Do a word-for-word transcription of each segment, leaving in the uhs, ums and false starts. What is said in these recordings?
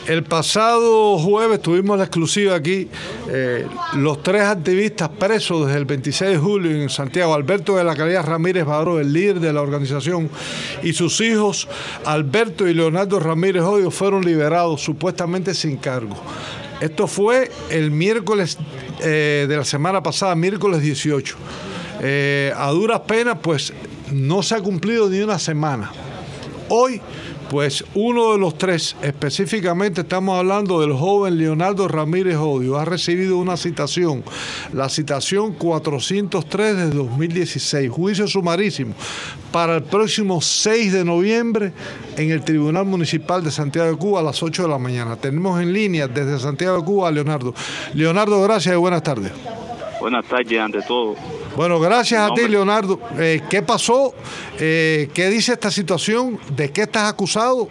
El pasado jueves tuvimos la exclusiva aquí, eh, los tres activistas presos desde el veintiséis de julio en Santiago, Alberto de la Caridad Ramírez Baró, el líder de la organización, y sus hijos Alberto y Leonardo Ramírez Odio fueron liberados supuestamente sin cargo. Esto fue el miércoles eh, de la semana pasada, miércoles dieciocho. Eh, a duras penas, pues no se ha cumplido ni una semana. Hoy, pues uno de los tres, específicamente estamos hablando del joven Leonardo Ramírez Odio, ha recibido una citación, la citación cuatrocientos tres de dos mil dieciséis, juicio sumarísimo, para el próximo seis de noviembre en el Tribunal Municipal de Santiago de Cuba a las ocho de la mañana. Tenemos en línea desde Santiago de Cuba a Leonardo. Leonardo, gracias y buenas tardes. Buenas tardes, ante todo. Bueno, gracias a ti, Leonardo. Eh, ¿Qué pasó? Eh, ¿Qué dice esta situación? ¿De qué estás acusado?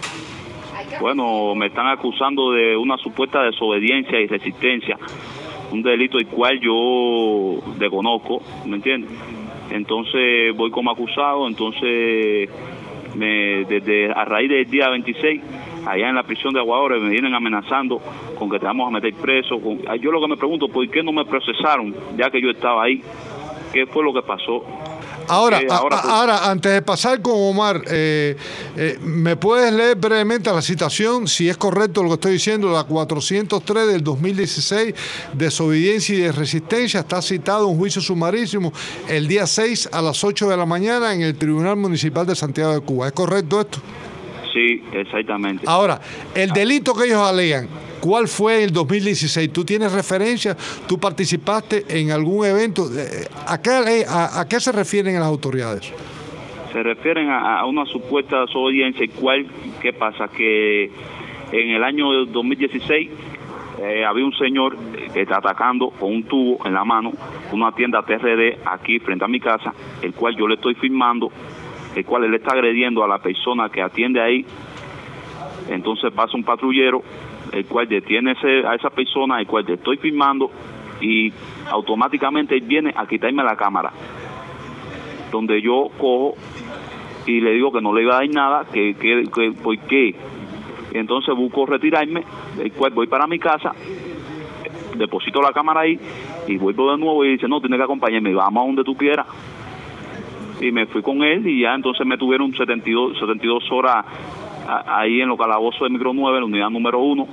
Bueno, me están acusando de una supuesta desobediencia y resistencia, un delito el cual yo desconozco, ¿me entiendes? Entonces voy como acusado, entonces me, desde a raíz del día veintiséis, allá en la prisión de Aguadores, me vienen amenazando con que te vamos a meter preso. Con... Yo lo que me pregunto, ¿por qué no me procesaron ya que yo estaba ahí? ¿Qué fue lo que pasó? Ahora, eh, ahora, pues... ahora, antes de pasar con Omar, eh, eh, ¿me puedes leer brevemente la citación, si es correcto lo que estoy diciendo, la cuatrocientos tres del dos mil dieciséis, desobediencia y de resistencia? Está citado un juicio sumarísimo el día seis a las ocho de la mañana en el Tribunal Municipal de Santiago de Cuba. ¿Es correcto esto? Sí, exactamente. Ahora, el delito que ellos alegan, ¿cuál fue en el dos mil dieciséis? ¿Tú tienes referencia? ¿Tú participaste en algún evento? ¿A qué, a, a qué se refieren las autoridades? Se refieren a, a una supuesta desobediencia. ¿Cuál? ¿Qué pasa? Que en el año dos mil dieciséis eh, había un señor que está atacando con un tubo en la mano una tienda T R D aquí frente a mi casa, el cual yo le estoy firmando, el cual él está agrediendo a la persona que atiende ahí. Entonces pasa un patrullero, el cual detiene ese, a esa persona, el cual te estoy filmando, y automáticamente él viene a quitarme la cámara, donde yo cojo y le digo que no le iba a dar nada, que, que, que ¿por qué? Entonces busco retirarme, el cual voy para mi casa, deposito la cámara ahí y vuelvo de nuevo y dice, no, tienes que acompañarme, vamos a donde tú quieras. Y me fui con él y ya entonces me tuvieron setenta y dos horas ahí en los calabozos de Micro nueve, la unidad número uno.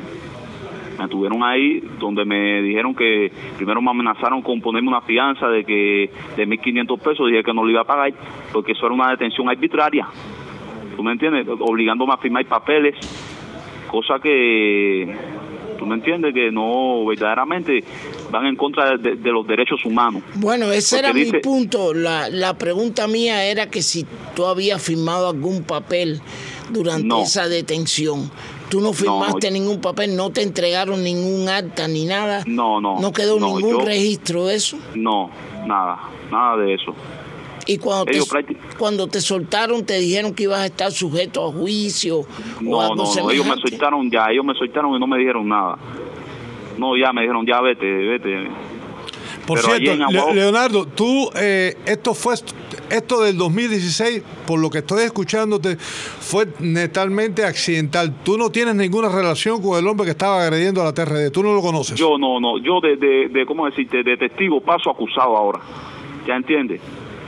Me tuvieron ahí donde me dijeron que primero me amenazaron con ponerme una fianza de que de mil quinientos pesos, dije que no lo iba a pagar porque eso era una detención arbitraria, ¿tú me entiendes? Obligándome a firmar papeles, cosa que, ¿tú me entiendes? Que no, verdaderamente van en contra de, de los derechos humanos. Bueno, ese porque era dice, mi punto. La, la pregunta mía era que si tú habías firmado algún papel durante no, esa detención. Tú no firmaste no, no, ningún papel, no te entregaron ningún acta ni nada. No, no. No quedó no, ningún yo, registro de eso. No, nada, nada de eso. Y cuando te, práctic- cuando te soltaron, te dijeron que ibas a estar sujeto a juicio. No, o algo no, no, semejante. ellos me soltaron ya, ellos me soltaron y no me dijeron nada. No, ya me dijeron, ya vete, vete. Por Pero cierto, Aguado... Le- Leonardo, tú, eh, esto fue, esto del dos mil dieciséis, por lo que estoy escuchándote, fue netalmente accidental. Tú no tienes ninguna relación con el hombre que estaba agrediendo a la T R D, tú no lo conoces. Yo no, no, yo de, de, de ¿cómo decirte? De testigo paso acusado ahora, ¿ya entiendes?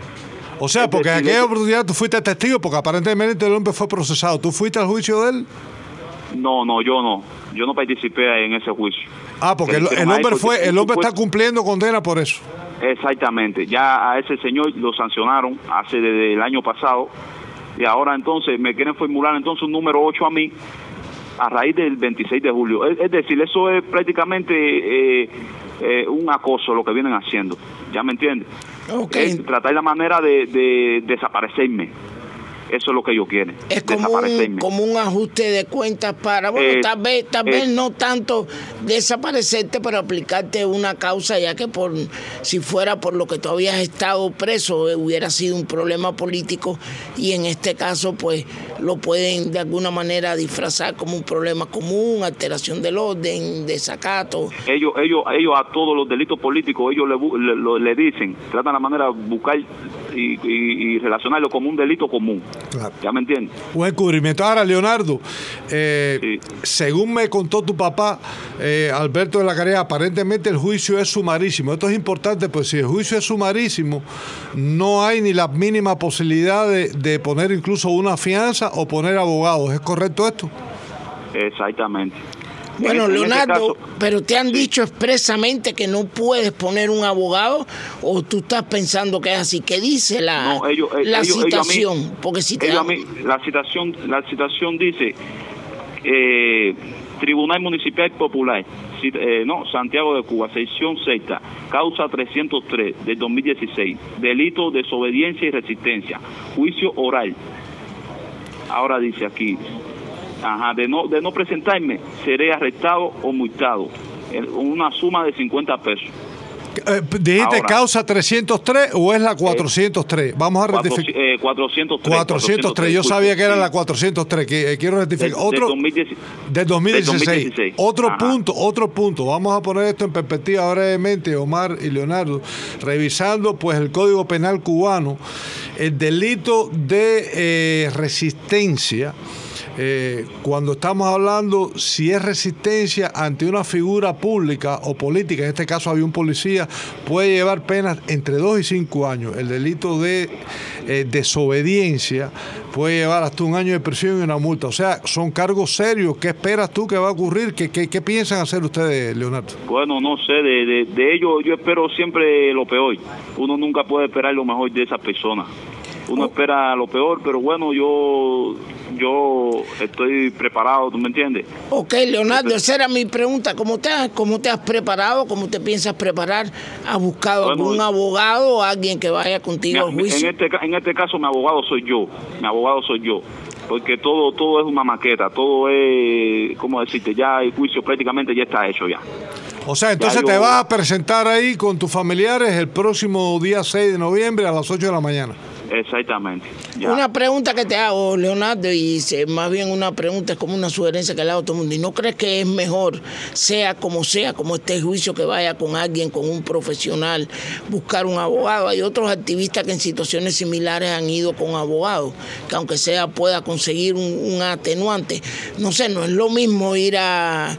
O sea, porque en aquella oportunidad tú fuiste testigo, porque aparentemente el hombre fue procesado. ¿Tú fuiste al juicio de él? No, no, yo no. Yo no participé en ese juicio. Ah, porque el, el hombre fue, el hombre está cumpliendo condena por eso. Exactamente. Ya a ese señor lo sancionaron hace desde el año pasado y ahora entonces me quieren formular entonces un número ocho a mí a raíz del veintiséis de julio. Es, es decir, eso es prácticamente eh, eh, un acoso lo que vienen haciendo. ¿Ya me entiendes? Okay. Es tratar la manera de, de desaparecerme. Eso es lo que ellos quieren. Es como un, como un ajuste de cuentas para, bueno, eh, tal vez, tal eh, vez no tanto desaparecerte, pero aplicarte una causa, ya que por si fuera por lo que tú habías estado preso, eh, hubiera sido un problema político, y en este caso, pues, lo pueden de alguna manera disfrazar como un problema común, alteración del orden, desacato. Ellos, ellos, ellos a todos los delitos políticos, ellos le, le, le dicen, tratan la manera de buscar y, y, y relacionarlo como un delito común. Claro. ¿Ya me entiendes? Un encubrimiento. Ahora, Leonardo, eh, sí. según me contó tu papá, eh, Alberto de la Caridad, aparentemente el juicio es sumarísimo. Esto es importante, pues si el juicio es sumarísimo, no hay ni la mínima posibilidad de, de poner incluso una fianza o poner abogados. ¿Es correcto esto? Exactamente. Bueno, en, Leonardo, en este caso, pero te han sí. dicho expresamente que no puedes poner un abogado, o tú estás pensando que es así. ¿Qué dice la, no, ellos, la ellos, citación? Ellos a mí, Porque si te ellos dan... a mí, la citación, la citación dice eh, Tribunal Municipal Popular, eh, no, Santiago de Cuba, sección sexta, causa trescientos tres del dos mil dieciséis, delito de desobediencia y resistencia, juicio oral. Ahora dice aquí, ajá, de no de no presentarme, seré arrestado o multado, en una suma de cincuenta pesos. Eh, ¿Dijiste ahora, causa trescientos tres o es la cuatrocientos tres? Eh, Vamos a rectificar. Eh, cuatrocientos tres. cuatrocientos tres, yo sabía que era la cuatrocientos tres, que eh, quiero rectificar. De, otro, del, dos mil diez, del dos mil dieciséis. Del dos mil dieciséis. Otro Ajá. punto, otro punto. Vamos a poner esto en perspectiva brevemente, Omar y Leonardo. Revisando pues el Código Penal cubano, el delito de eh, resistencia. Eh, cuando estamos hablando si es resistencia ante una figura pública o política, en este caso había un policía, puede llevar penas entre dos y cinco años. El delito de eh, desobediencia puede llevar hasta un año de prisión y una multa. O sea, son cargos serios. ¿Qué esperas tú que va a ocurrir? ¿Qué, qué, qué piensan hacer ustedes, Leonardo? Bueno, no sé, de, de, de ellos yo espero siempre lo peor. Uno nunca puede esperar lo mejor de esas personas. Uno oh. espera lo peor, pero bueno, yo yo estoy preparado, ¿tú me entiendes? Ok, Leonardo, esa era mi pregunta. ¿Cómo te has, cómo te has preparado? ¿Cómo te piensas preparar? ¿Has buscado bueno, algún abogado o alguien que vaya contigo al juicio? En este, en este caso, mi abogado soy yo. Mi abogado soy yo. Porque todo todo es una maqueta, todo es, ¿cómo decirte? Ya el juicio prácticamente ya está hecho ya. O sea, entonces yo... te vas a presentar ahí con tus familiares el próximo día seis de noviembre a las ocho de la mañana. Exactamente. Ya. Una pregunta que te hago, Leonardo, y más bien una pregunta, es como una sugerencia que le hago a todo el mundo. ¿Y no crees que es mejor, sea como sea, como este juicio, que vaya con alguien, con un profesional, buscar un abogado? Hay otros activistas que en situaciones similares han ido con abogados, que aunque sea pueda conseguir un, un atenuante. No sé, no es lo mismo ir a,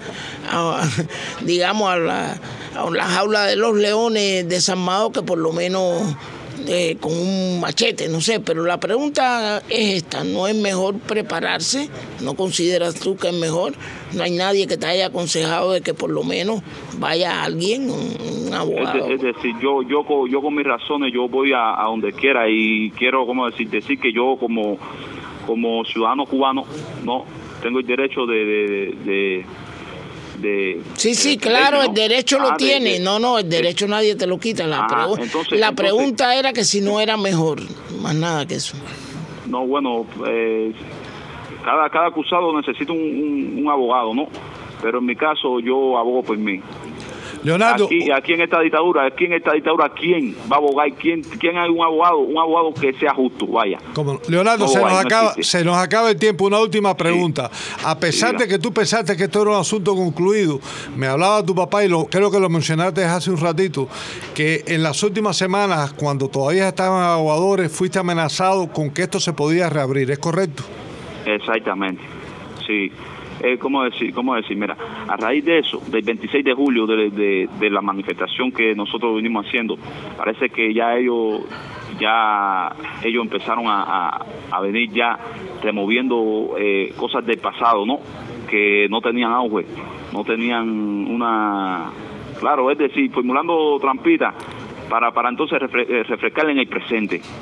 a digamos, a la, a la jaula de los leones desarmados, que por lo menos... Eh, con un machete, no sé, pero la pregunta es esta: ¿no es mejor prepararse? ¿No consideras tú que es mejor? ¿No hay nadie que te haya aconsejado de que por lo menos vaya alguien, un, un abogado? Es, es decir, yo yo yo con mis razones yo voy a, a donde quiera, y quiero, como decir, decir que yo como como ciudadano cubano no tengo el derecho de, de, de De, sí, sí, de, claro, de, ¿no? El derecho lo ah, tiene. De, de, no, no, el derecho de, nadie te lo quita. La, ajá, pregu entonces, la entonces, pregunta era que si no era mejor, más nada que eso. No, bueno, eh, cada, cada acusado necesita un, un, un abogado, ¿no? Pero en mi caso yo abogo por mí. Leonardo, aquí, aquí en esta dictadura, aquí en esta dictadura, ¿quién va a abogar? ¿Quién, quién hay un abogado? Un abogado que sea justo, vaya. Como, Leonardo, no, se, nos no acaba, se nos acaba el tiempo. Una última pregunta. Sí. A pesar sí, de que tú pensaste que esto era un asunto concluido, me hablaba tu papá, y lo, creo que lo mencionaste hace un ratito, que en las últimas semanas, cuando todavía estaban aguadores, fuiste amenazado con que esto se podía reabrir. ¿Es correcto? Exactamente, sí. Eh, ¿cómo decir? ¿Cómo decir? Mira, a raíz de eso, del veintiséis de julio, de, de, de la manifestación que nosotros venimos haciendo, parece que ya ellos ya ellos empezaron a, a, a venir ya removiendo eh, cosas del pasado, ¿no? Que no tenían auge, no tenían una... Claro, es decir, formulando trampitas para, para entonces refre, refrescar en el presente.